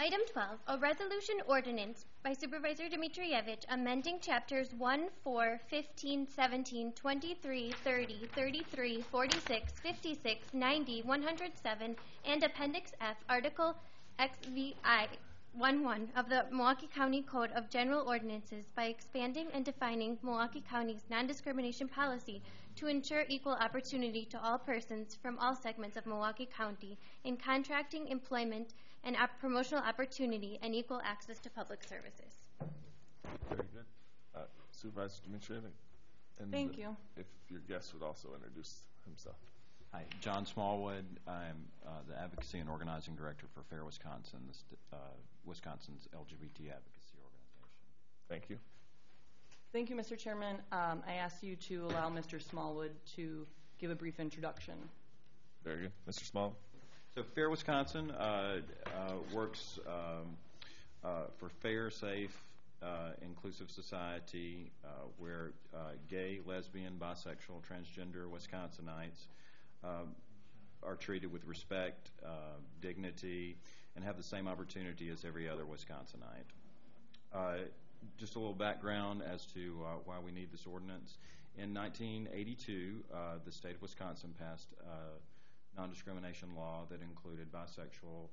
Item 12, a resolution ordinance by Supervisor Dmitrievich amending chapters 1, 4, 15, 17, 23, 30, 33, 46, 56, 90, 107, and Appendix F, Article XVI 11 of the Milwaukee County Code of General Ordinances by expanding and defining Milwaukee County's non-discrimination policy to ensure equal opportunity to all persons from all segments of Milwaukee County in contracting, employment, and promotional opportunity and equal access to public services. Very good. Supervisor Dmitrievich. Thank you. If your guest would also introduce himself. Hi, John Smallwood. I'm the Advocacy and Organizing Director for Fair Wisconsin, Wisconsin's LGBT advocacy organization. Thank you. Thank you, Mr. Chairman. I ask you to allow Mr. Smallwood to give a brief introduction. Very good. Mr. Smallwood. So Fair Wisconsin works for fair, safe, inclusive society where gay, lesbian, bisexual, transgender Wisconsinites are treated with respect, dignity, and have the same opportunity as every other Wisconsinite. Just a little background as to why we need this ordinance. In 1982, the state of Wisconsin passed a non-discrimination law that included bisexual,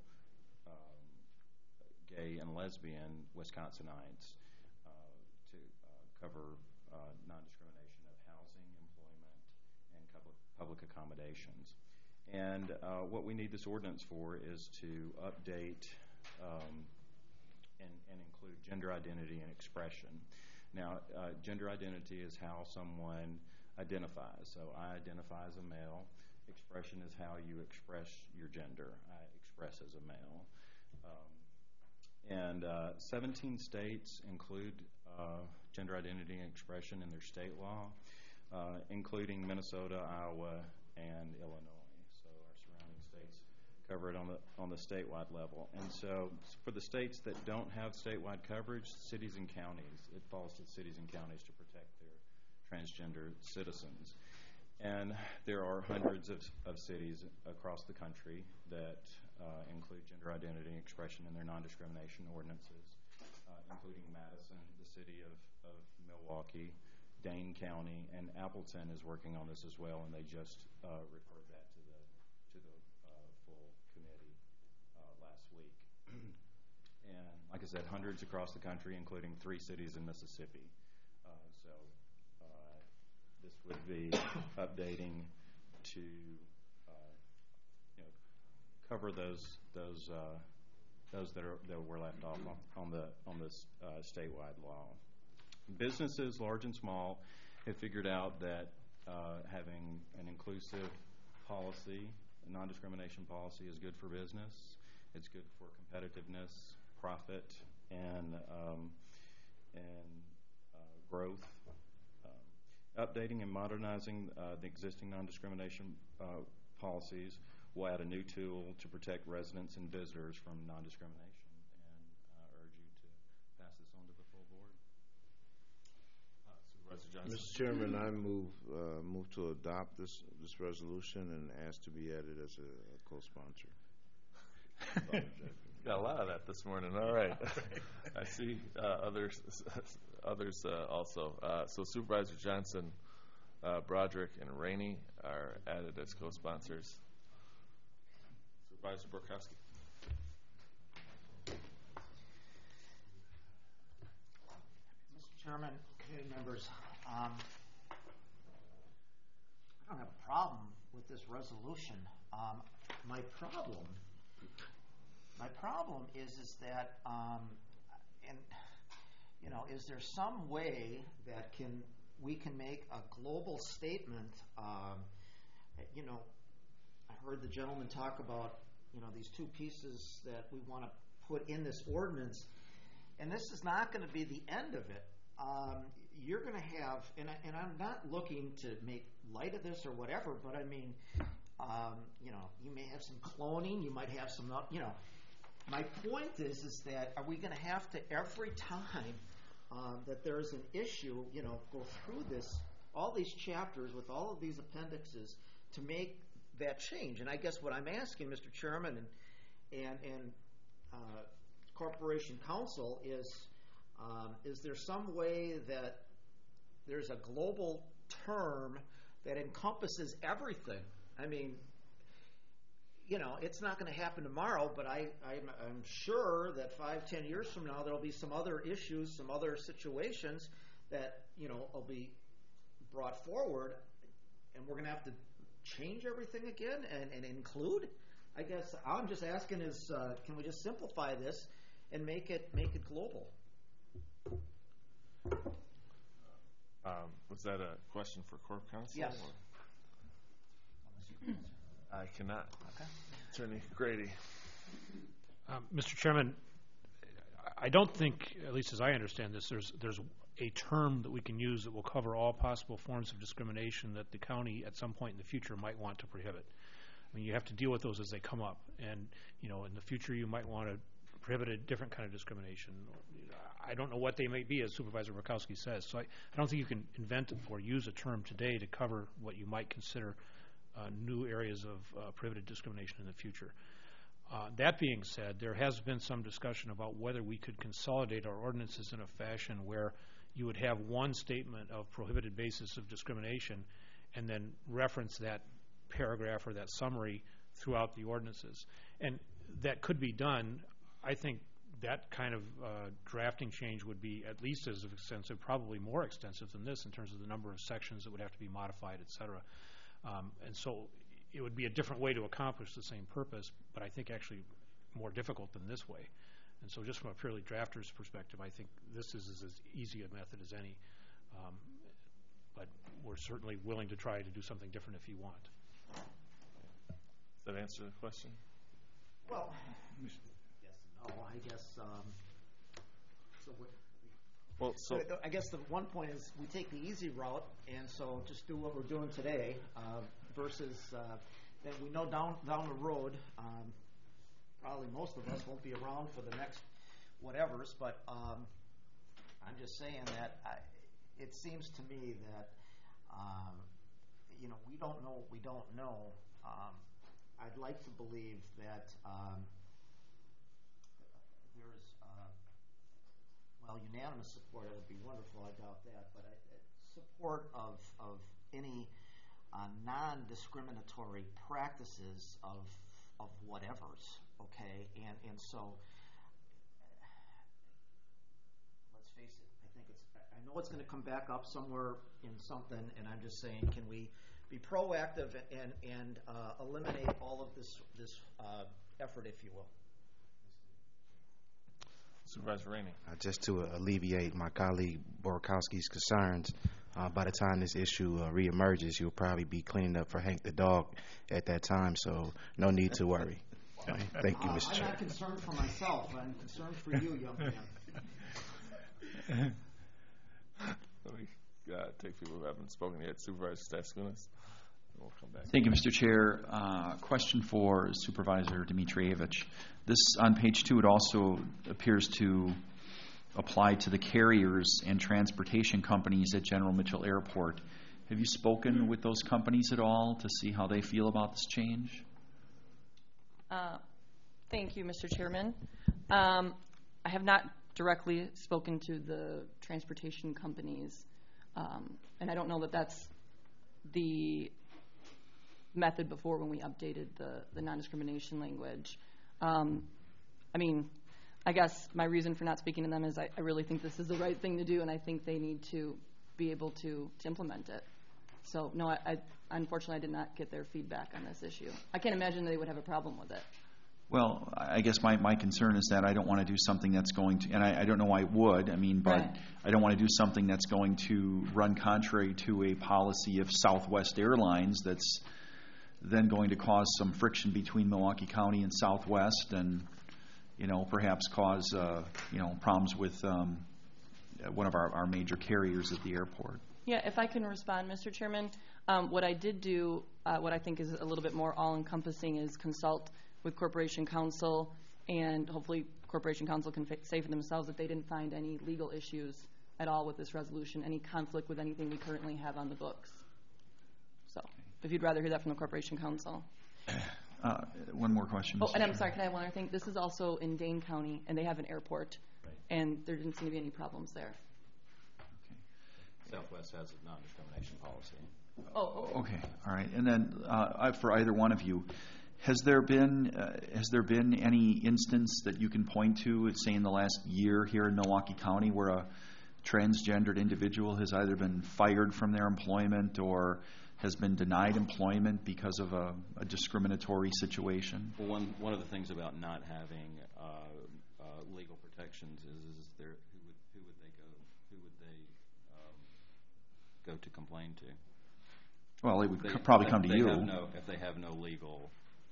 gay, and lesbian Wisconsinites to cover non-discrimination of housing, employment, and public accommodations. And what we need this ordinance for is to update and include gender identity and expression. Now, gender identity is how someone identifies. So I identify as a male. Expression is how you express your gender. I express as a male. And 17 states include gender identity and expression in their state law, including Minnesota, Iowa, and Illinois. So our surrounding states cover it on the statewide level. And so for the states that don't have statewide coverage, cities and counties, it falls to cities and counties to protect their transgender citizens. And there are hundreds of cities across the country that include gender identity and expression in their non-discrimination ordinances, including Madison, the city of Milwaukee, Dane County, and Appleton is working on this as well, and they just referred that to the full committee last week. And like I said, hundreds across the country, including 3 cities in Mississippi. So this would be updating to cover those that were left off on this statewide law. Businesses, large and small, have figured out that having an inclusive policy, a non-discrimination policy, is good for business. It's good for competitiveness, profit, and growth. Updating and modernizing the existing non-discrimination policies will add a new tool to protect residents and visitors from non-discrimination, and I urge you to pass this on to the full board. Supervisor Johnson. Mr. Chairman, I move to adopt this resolution and ask to be added as a co-sponsor. Got a lot of that this morning. All right. I see others also. So Supervisor Johnson, Broderick, and Rainey are added as co-sponsors. Supervisor Borkowski. Mr. Chairman, committee members, I don't have a problem with this resolution. My problem is that, is there some way that we can make a global statement? I heard the gentleman talk about these 2 pieces that we want to put in this ordinance, and this is not going to be the end of it. You're going to have, and I'm not looking to make light of this or whatever, but I mean, you may have some cloning, you might have some, My point is that are we going to have to every time that there's an issue, go through all these chapters with all of these appendixes to make that change? And I guess what I'm asking, Mr. Chairman and Corporation Counsel is there some way that there's a global term that encompasses everything? I mean, it's not going to happen tomorrow, but I'm sure that 5-10 years from now there'll be some other issues, some other situations that will be brought forward, and we're going to have to change everything again and include. I guess all I'm just asking is, can we just simplify this and make it global? Was that a question for Corp Counsel? Yes. I cannot. Okay. Attorney Grady. Mr. Chairman, I don't think, at least as I understand this, there's a term that we can use that will cover all possible forms of discrimination that the county at some point in the future might want to prohibit. I mean, you have to deal with those as they come up, and in the future you might want to prohibit a different kind of discrimination. I don't know what they may be, as Supervisor Murkowski says, so I don't think you can invent or use a term today to cover what you might consider new areas of prohibited discrimination in the future. That being said, there has been some discussion about whether we could consolidate our ordinances in a fashion where you would have one statement of prohibited basis of discrimination and then reference that paragraph or that summary throughout the ordinances. And that could be done. I think that kind of drafting change would be at least as extensive, probably more extensive than this in terms of the number of sections that would have to be modified, et cetera. And so it would be a different way to accomplish the same purpose, but I think actually more difficult than this way. And so just from a purely drafter's perspective, I think this is as easy a method as any. But we're certainly willing to try to do something different if you want. Does that answer the question? Well, yes and no. I guess. I guess the one point is we take the easy route, and so just do what we're doing today, versus that we know down the road. Probably most of us won't be around for the next whatevers, but I'm just saying that it seems to me that we don't know what we don't know. I'd like to believe that there's unanimous support. It would be wonderful. I doubt that, but support of any non-discriminatory practices of whatevers. Okay, and so let's face it. I know it's going to come back up somewhere in something, and I'm just saying, can we be proactive and eliminate all of this effort, if you will? Supervisor Rainey. Just to alleviate my colleague Borkowski's concerns, by the time this issue reemerges, you'll probably be cleaning up for Hank the dog at that time, so no need to worry. Thank you, Mr. Chair. I'm not concerned for myself. I'm concerned for you, young man. Let me take people who haven't spoken yet. Supervisor Staskunas. We'll come back. Thank you, Mr. Chair. Question for Supervisor Dimitrievich. This, on page 2, it also appears to apply to the carriers and transportation companies at General Mitchell Airport. Have you spoken with those companies at all to see how they feel about this change? Thank you, Mr. Chairman. I have not directly spoken to the transportation companies, and I don't know that that's the method before when we updated the non-discrimination language. I mean, I guess my reason for not speaking to them is I really think this is the right thing to do, and I think they need to be able to implement it. So, no, I unfortunately I did not get their feedback on this issue. I can't imagine they would have a problem with it. Well, I guess my concern is that I don't want to do something that's going to, and I don't know why I would, but Right. I don't want to do something that's going to run contrary to a policy of Southwest Airlines that's then going to cause some friction between Milwaukee County and Southwest and, perhaps cause, problems with one of our major carriers at the airport. Yeah, if I can respond, Mr. Chairman, what I did do, what I think is a little bit more all-encompassing is consult with Corporation Counsel, and hopefully Corporation Counsel can say for themselves that they didn't find any legal issues at all with this resolution, any conflict with anything we currently have on the books. So, if you'd rather hear that from the Corporation Counsel. One more question. Oh, Mr. and I'm Chairman. sorry, can I have one other thing? This is also in Dane County, and they have an airport, and there didn't seem to be any problems there. Southwest has a non-discrimination policy. Oh, okay. Okay, all right. And then for either one of you, has there been any instance that you can point to, say in the last year here in Milwaukee County, where a transgendered individual has either been fired from their employment or has been denied employment because of a discriminatory situation? Well, one of the things about not having legal protections is there who would they go to complain to? Well, it would probably come to you. If they have no legal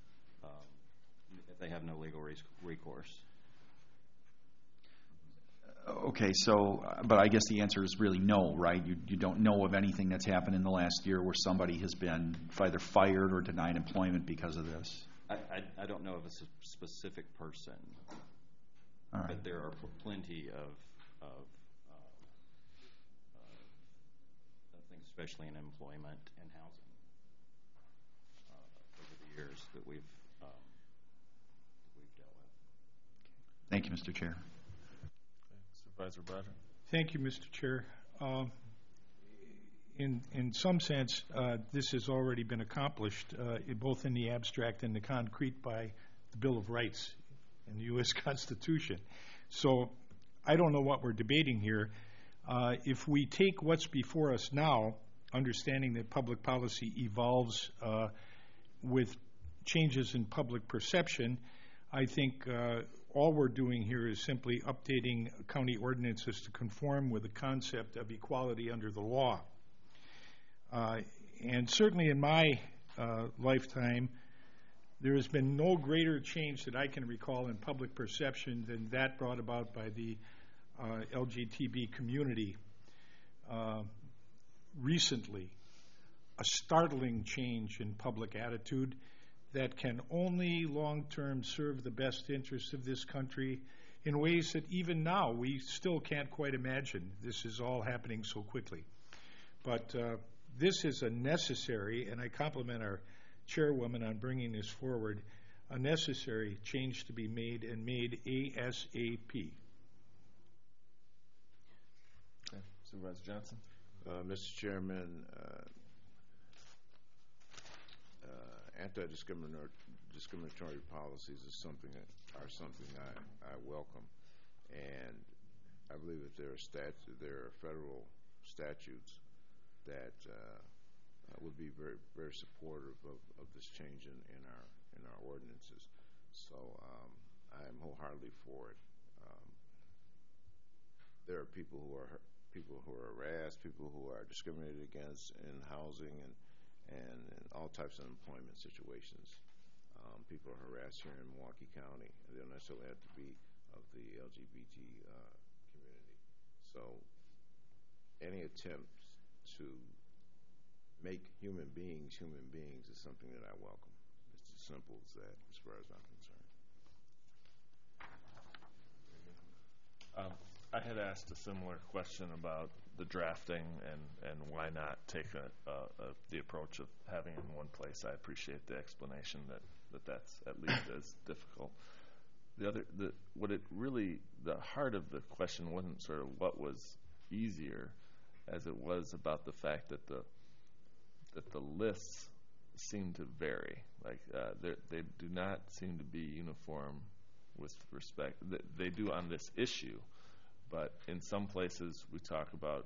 recourse. Okay, so, but I guess the answer is really no, right? You don't know of anything that's happened in the last year where somebody has been either fired or denied employment because of this? I don't know of a specific person, All right. but there are plenty of things, especially in employment and housing, over the years that we've dealt with. Thank you, Mr. Chair. Supervisor Broderick. Thank you, Mr. Chair. In some sense, this has already been accomplished, both in the abstract and the concrete, by the Bill of Rights and the U.S. Constitution. So I don't know what we're debating here. If we take what's before us now, understanding that public policy evolves with changes in public perception, I think all we're doing here is simply updating county ordinances to conform with the concept of equality under the law. And certainly in my lifetime, there has been no greater change that I can recall in public perception than that brought about by the LGTB community recently. A startling change in public attitude that can only long-term serve the best interests of this country in ways that even now we still can't quite imagine. This is all happening so quickly. But this is a necessary, and I compliment our chairwoman on bringing this forward, a necessary change to be made, and made ASAP. Okay. Supervisor Johnson. Mr. Chairman, anti-discriminatory policies are something I welcome, and I believe that there are federal statutes that would be very, very supportive of this change in our ordinances. So I am wholeheartedly for it. There are people who are harassed, people who are discriminated against in housing and all types of employment situations. People are harassed here in Milwaukee County. They don't necessarily have to be of the LGBT community. So any attempt to make human beings is something that I welcome. It's as simple as that, as far as I'm concerned. I had asked a similar question about the drafting and why not take the approach of having it in one place. I appreciate the explanation that's at least as difficult. The heart of the question wasn't sort of what was easier, as it was about the fact that the lists seem to vary. Like they do not seem to be uniform with respect. They do on this issue. But in some places, we talk about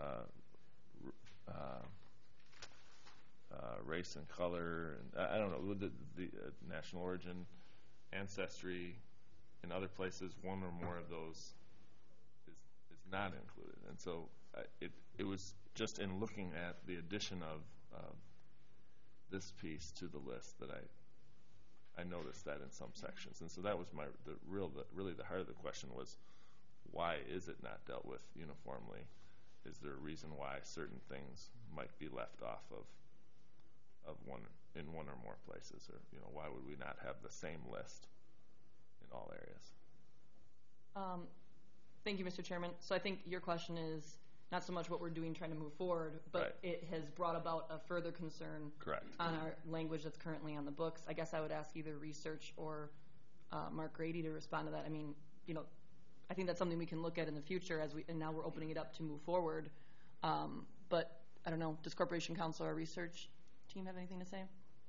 race and color, and I don't know, the national origin, ancestry. In other places, one or more of those is not included. And so it was just in looking at the addition of this piece to the list that I noticed that in some sections. And so that was really the heart of the question was, why is it not dealt with uniformly? Is there a reason why certain things might be left off of one or more places, or why would we not have the same list in all areas? Thank you, Mr. Chairman. So I think your question is not so much what we're doing trying to move forward, but Right. it has brought about a further concern Correct. on our language that's currently on the books. I guess I would ask either research or Mark Grady to respond to that. I mean, I think that's something we can look at in the future and now we're opening it up to move forward. But I don't know, does Corporation Counsel or research team have anything to say?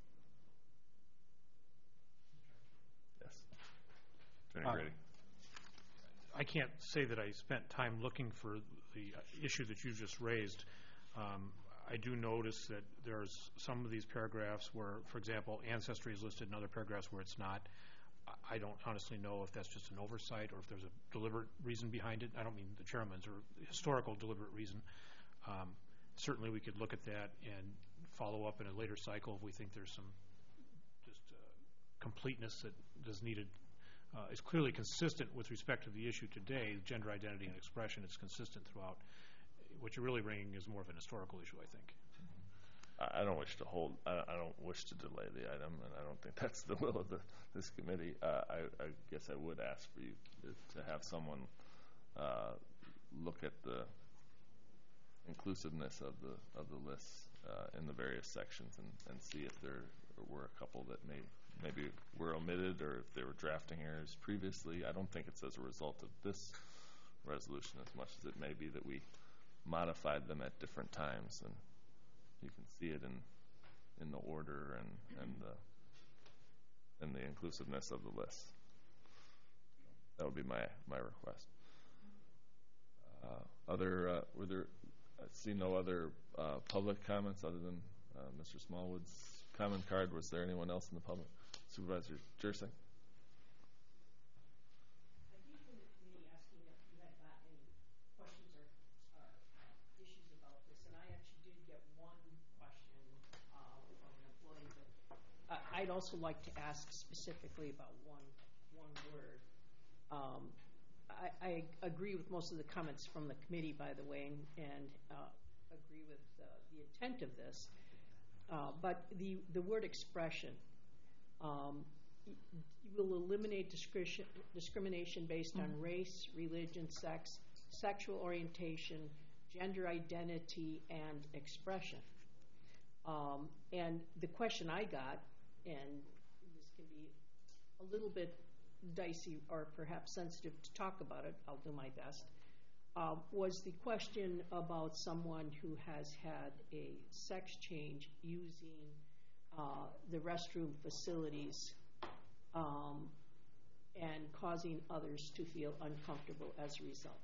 Yes. Attorney Grady. I can't say that I spent time looking for the issue that you just raised. I do notice that there's some of these paragraphs where, for example, ancestry is listed in other paragraphs where it's not. I don't honestly know if that's just an oversight or if there's a deliberate reason behind it. I don't mean the chairman's or historical deliberate reason. Certainly we could look at that and follow up in a later cycle if we think there's some just completeness that is needed. Is clearly consistent with respect to the issue today, gender identity and expression. It's consistent throughout. What you're really bringing is more of an historical issue, I think. I don't wish to I don't wish to delay the item, and I don't think that's the will of this committee. I guess I would ask for you to have someone look at the inclusiveness of the lists in the various sections and see if there were a couple that maybe were omitted or if they were drafting errors previously. I don't think it's as a result of this resolution as much as it may be that we modified them at different times, and you can see it in the order and the inclusiveness of the list. That would be my request. I see no other public comments other than Mr. Smallwood's comment card. Was there anyone else in the public? Supervisor Jersey? I think from the committee asking if you had got any questions or issues about this, and I actually did get one question from an employee, but I'd also like to ask specifically about one word. I agree with most of the comments from the committee, by the way, and agree with the intent of this. But the word expression, you will eliminate discrimination based on race, religion, sex, sexual orientation, gender identity, and expression. And the question I got, and this can be a little bit dicey or perhaps sensitive to talk about it, I'll do my best, was the question about someone who has had a sex change using the restroom facilities and causing others to feel uncomfortable as a result.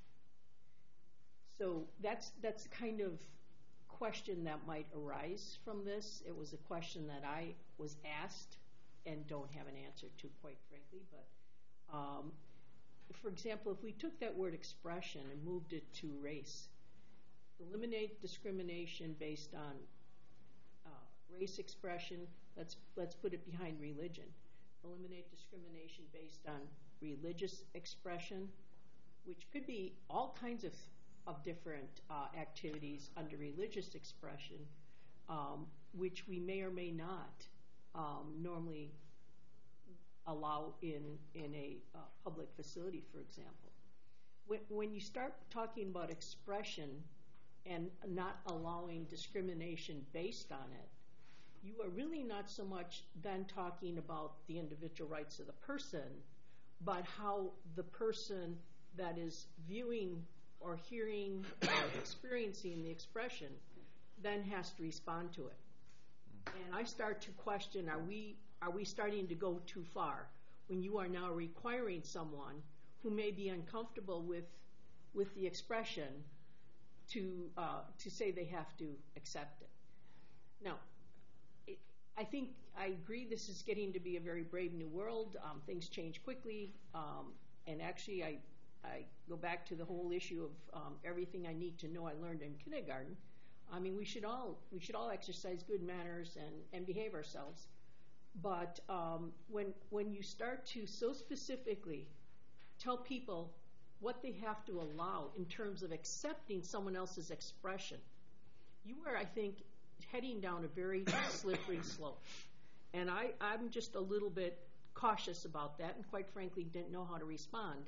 So that's the kind of question that might arise from this. It was a question that I was asked and don't have an answer to, quite frankly. But for example, if we took that word expression and moved it to race, eliminate discrimination based on race expression, let's put it behind religion. Eliminate discrimination based on religious expression, which could be all kinds of different activities under religious expression, which we may or may not normally allow in a public facility, for example. When you start talking about expression and not allowing discrimination based on it, you are really not so much then talking about the individual rights of the person, but how the person that is viewing or hearing or experiencing the expression then has to respond to it. And I start to question, are we starting to go too far when you are now requiring someone who may be uncomfortable with the expression to say they have to accept it? Now, I think I agree this is getting to be a very brave new world. Things change quickly, and actually I go back to the whole issue of everything I need to know I learned in kindergarten. I mean, we should all exercise good manners and behave ourselves. But when you start to so specifically tell people what they have to allow in terms of accepting someone else's expression, you are, I think, heading down a very slippery slope. And I'm just a little bit cautious about that, and quite frankly didn't know how to respond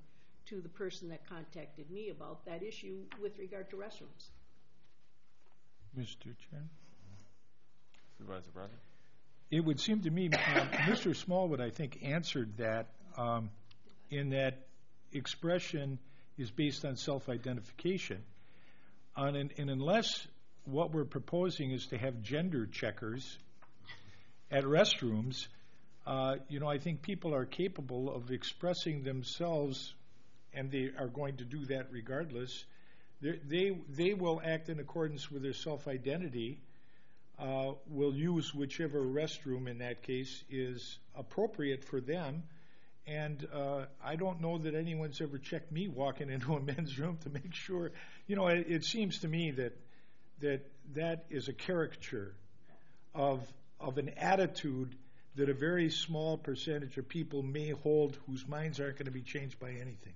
to the person that contacted me about that issue with regard to restrooms. Mr. Chair? Supervisor Broderick? It would seem to me, Mr. Smallwood, I think, answered that in that expression is based on self-identification. And unless what we're proposing is to have gender checkers at restrooms, I think people are capable of expressing themselves, and they are going to do that regardless. They will act in accordance with their self-identity, will use whichever restroom in that case is appropriate for them. And I don't know that anyone's ever checked me walking into a men's room to make sure. It seems to me that is a caricature of an attitude that a very small percentage of people may hold, whose minds aren't going to be changed by anything.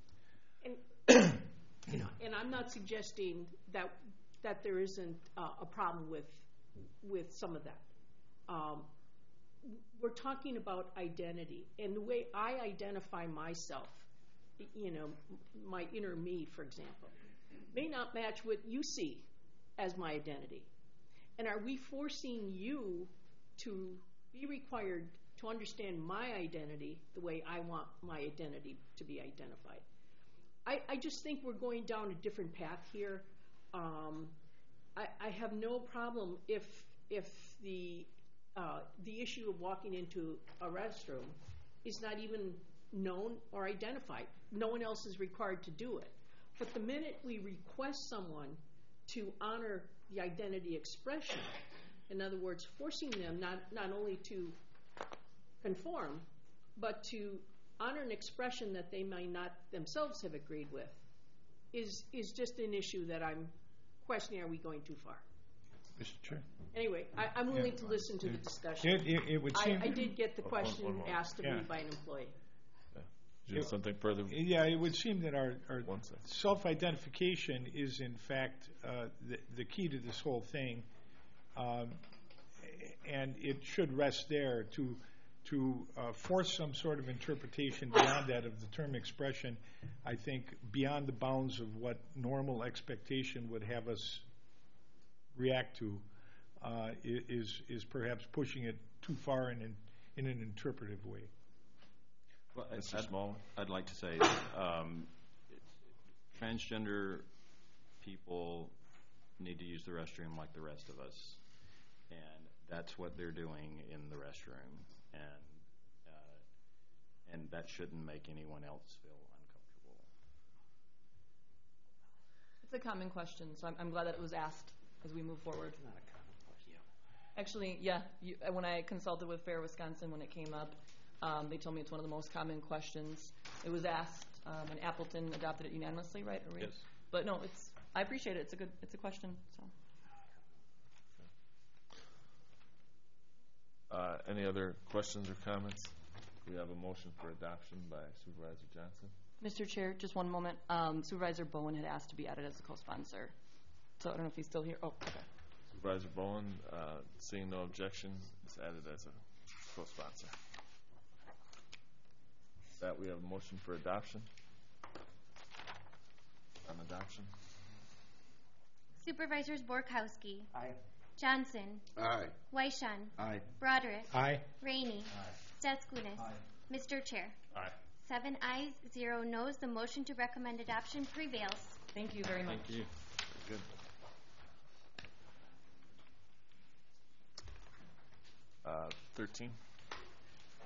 And I'm not suggesting that there isn't a problem with some of that. We're talking about identity, and the way I identify myself, my inner me, for example, may not match what you see as my identity. And are we forcing you to be required to understand my identity the way I want my identity to be identified? I just think we're going down a different path here. I have no problem if the issue of walking into a restroom is not even known or identified. No one else is required to do it. But the minute we request someone to honor the identity expression, in other words, forcing them not only to conform, but to honor an expression that they may not themselves have agreed with, is just an issue that I'm questioning, are we going too far? Mr. Chair? Anyway, I'm willing to listen to the discussion. It would seem... I did get the question one more. asked of me by an employee. Do you have something further? Yeah, it would seem that our self-identification is, in fact, the key to this whole thing, and it should rest there. To force some sort of interpretation beyond that of the term expression, I think beyond the bounds of what normal expectation would have us react to, is perhaps pushing it too far in an interpretive way. Well, Mr. Small? I'd like to say that transgender people need to use the restroom like the rest of us, and that's what they're doing in the restroom, and that shouldn't make anyone else feel uncomfortable. It's a common question, so I'm glad that it was asked as we move forward. It's not a common question. Actually, yeah, when I consulted with Fair Wisconsin when it came up, they told me it's one of the most common questions. It was asked, and Appleton adopted it unanimously, right? Yes. But no, I appreciate it. It's a question. So. Any other questions or comments? We have a motion for adoption by Supervisor Johnson. Mr. Chair, just one moment. Supervisor Bowen had asked to be added as a co-sponsor. So I don't know if he's still here. Oh, okay. Supervisor Bowen, seeing no objection, is added as a co-sponsor. With that, we have a motion for adoption. On adoption. Supervisors Borkowski. Aye. Johnson. Aye. Weishan. Aye. Broderick. Aye. Rainey. Staskunis. Mr. Chair. Aye. 7 ayes, 0 noes. The motion to recommend adoption prevails. Thank you very much. Thank you. Good. Uh, 13.